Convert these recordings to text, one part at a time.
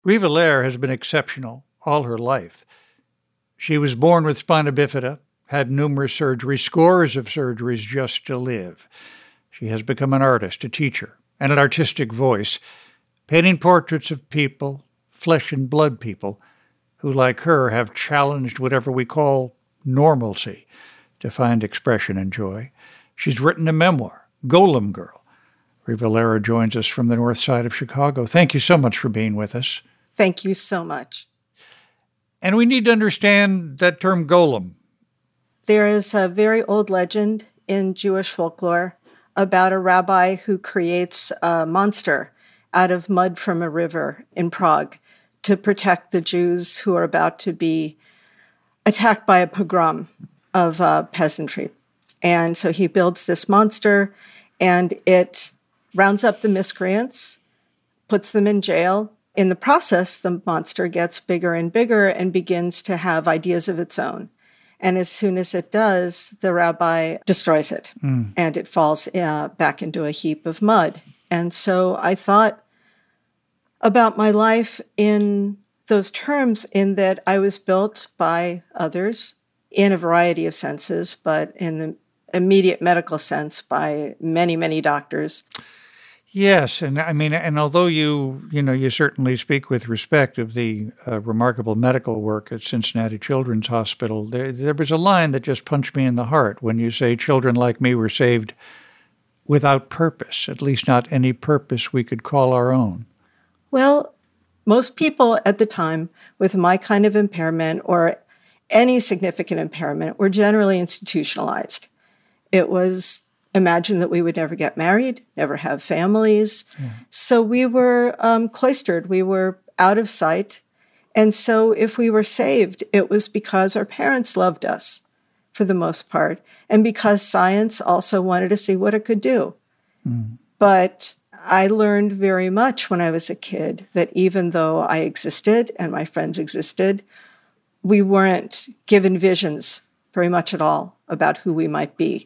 Riva Lehrer has been exceptional all her life. She was born with spina bifida, had numerous surgeries, scores of surgeries just to live. She has become an artist, a teacher, and an artistic voice, painting portraits of people, flesh and blood people, who, like her, have challenged whatever we call normalcy to find expression and joy. She's written a memoir, Golem Girl. Riva Lehrer joins us from the north side of Chicago. Thank you so much for being with us. Thank you so much. And we need to understand that term golem. There is a very old legend in Jewish folklore about a rabbi who creates a monster out of mud from a river in Prague to protect the Jews who are about to be attacked by a pogrom of peasantry. And so he builds this monster, and it rounds up the miscreants, puts them in jail. In the process, the monster gets bigger and bigger and begins to have ideas of its own. And as soon as it does, the rabbi destroys it, and it falls back into a heap of mud. And so I thought about my life in those terms, in that I was built by others in a variety of senses, but in the immediate medical sense by many, many doctors. Yes, and I mean, and although you certainly speak with respect of the remarkable medical work at Cincinnati Children's Hospital, there was a line that just punched me in the heart when you say children like me were saved without purpose, at least not any purpose we could call our own. Well, most people at the time with my kind of impairment or any significant impairment were generally institutionalized. It was imagined that we would never get married, never have families. Yeah. So we were cloistered. We were out of sight. And so if we were saved, it was because our parents loved us for the most part, and because science also wanted to see what it could do. But I learned very much when I was a kid that even though I existed and my friends existed, we weren't given visions very much at all about who we might be.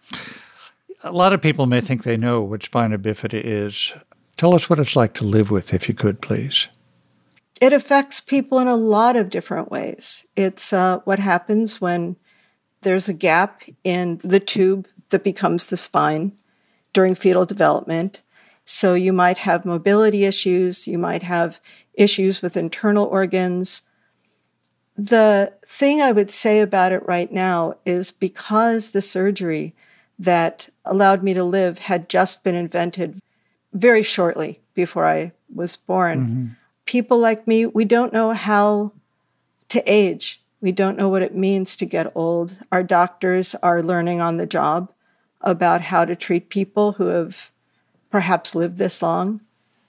A lot of people may think they know what spina bifida is. Tell us what it's like to live with, if you could, please. It affects people in a lot of different ways. It's what happens when there's a gap in the tube that becomes the spine during fetal development. So you might have mobility issues. You might have issues with internal organs. The thing I would say about it right now is because the surgery that allowed me to live had just been invented very shortly before I was born. People like me, we don't know how to age. We don't know what it means to get old. Our doctors are learning on the job about how to treat people who have perhaps lived this long.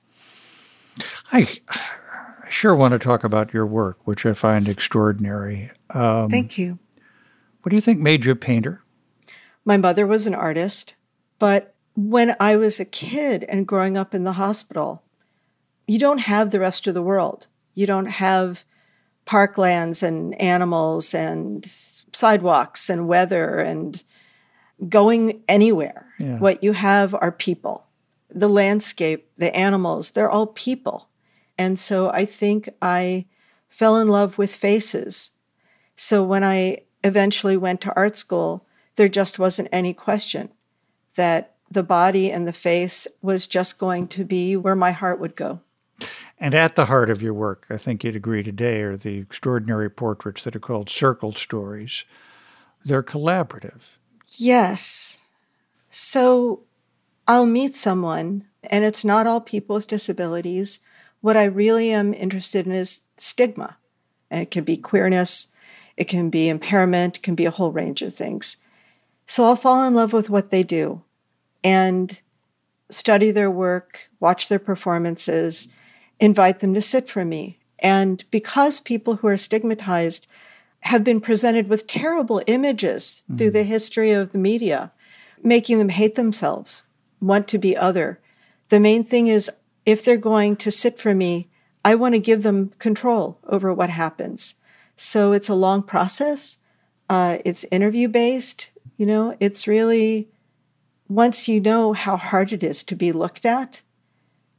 I sure want to talk about your work, which I find extraordinary. Thank you. What do you think made you a painter? My mother was an artist, but when I was a kid and growing up in the hospital, you don't have the rest of the world. You don't have parklands and animals and sidewalks and weather and going anywhere. Yeah. What you have are people. The landscape, the animals, they're all people. And so I think I fell in love with faces. So when I eventually went to art school, there just wasn't any question that the body and the face was just going to be where my heart would go. And at the heart of your work, I think you'd agree today, are the extraordinary portraits that are called circle stories. They're collaborative. Yes. So I'll meet someone, and it's not all people with disabilities. What I really am interested in is stigma. And it can be queerness, it can be impairment, it can be a whole range of things. So I'll fall in love with what they do and study their work, watch their performances, invite them to sit for me. And because people who are stigmatized have been presented with terrible images through the history of the media, making them hate themselves, want to be other, the main thing is if they're going to sit for me, I want to give them control over what happens. So it's a long process. It's interview-based. It's really, once you know how hard it is to be looked at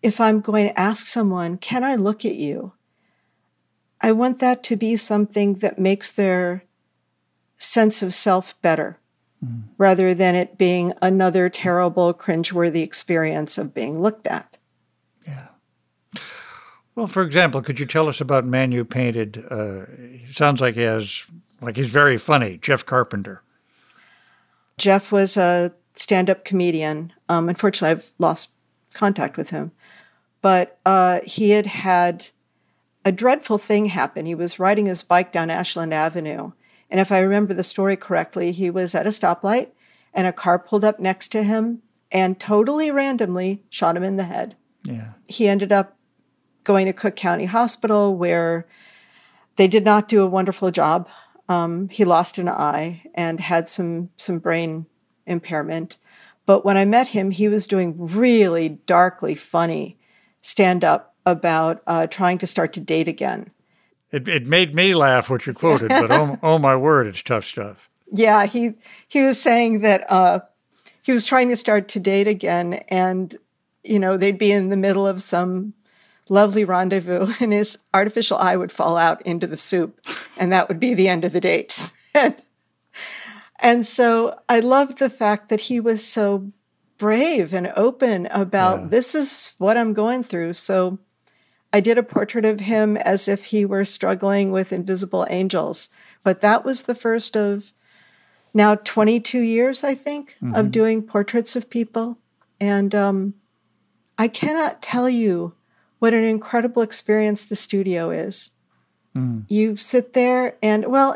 if I'm going to ask someone, can I look at you? I want that to be something that makes their sense of self better, rather than it being another terrible, cringeworthy experience of being looked at. Yeah. Well, for example, could you tell us about man you painted? It sounds like he's very funny, Jeff Carpenter. Jeff was a stand-up comedian. Unfortunately, I've lost contact with him. But he had a dreadful thing happen. He was riding his bike down Ashland Avenue. And if I remember the story correctly, he was at a stoplight and a car pulled up next to him and totally randomly shot him in the head. Yeah. He ended up going to Cook County Hospital, where they did not do a wonderful job. He lost an eye and had some brain impairment. But when I met him, he was doing really darkly funny stand-up about trying to start to date again. It made me laugh what you quoted, but oh my word, it's tough stuff. Yeah, he was saying that he was trying to start to date again, and they'd be in the middle of some lovely rendezvous, and his artificial eye would fall out into the soup, and that would be the end of the date. And so I loved the fact that he was so brave and open about this is what I'm going through. So I did a portrait of him as if he were struggling with invisible angels. But that was the first of now 22 years, I think, of doing portraits of people. And I cannot tell you what an incredible experience the studio is. You sit there and, well,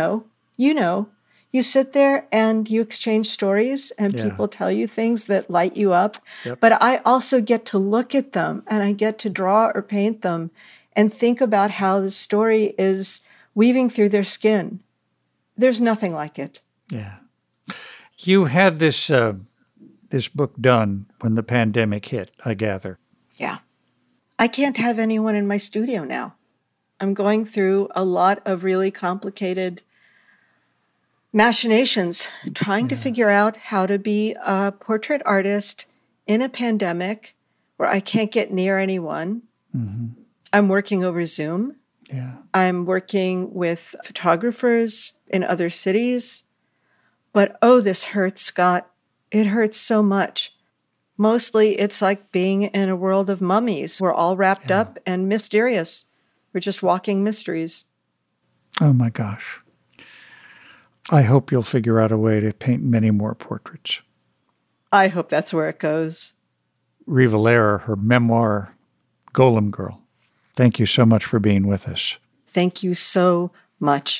you sit there and you exchange stories and people tell you things that light you up. Yep. But I also get to look at them and I get to draw or paint them and think about how the story is weaving through their skin. There's nothing like it. Yeah. You had this book done when the pandemic hit, I gather. Yeah. I can't have anyone in my studio now. I'm going through a lot of really complicated machinations, trying to figure out how to be a portrait artist in a pandemic where I can't get near anyone. I'm working over Zoom. Yeah. I'm working with photographers in other cities. But, oh, this hurts, Scott. It hurts so much. Mostly it's like being in a world of mummies. We're all wrapped up and mysterious. We're just walking mysteries. Oh, my gosh. I hope you'll figure out a way to paint many more portraits. I hope that's where it goes. Riva Lehrer, her memoir, Golem Girl. Thank you so much for being with us. Thank you so much.